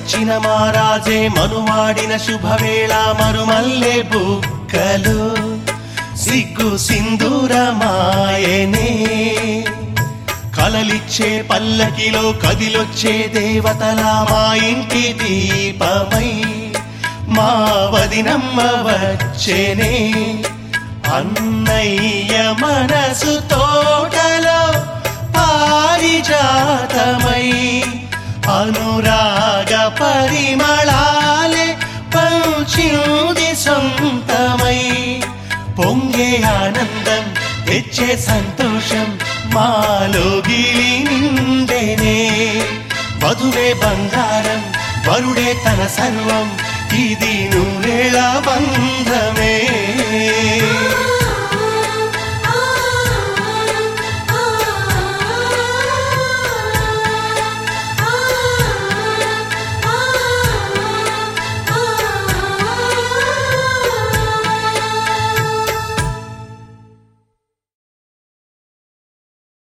వచ్చిన మారాజే మనువాడిన శుభవేళ మరుమల్లె బుక్కలు సిగ్గు సింధూరమాయనే కలలిచ్చే పల్లకిలో కదిలొచ్చే దేవతల మా ఇంటి దీపమై మా వదినమ్మ వచ్చేనే అన్నయ్య మనసు తోటలో పారిజాతమై అనురాగ పరిమళాలే పంచింది సొంతమై పొంగే ఆనందం తెచ్చే సంతోషం మాలో గిలి నిండేనే వధువే బంగారం వరుడే తన సర్వం ఇది నూరేళ్ళ బంధమే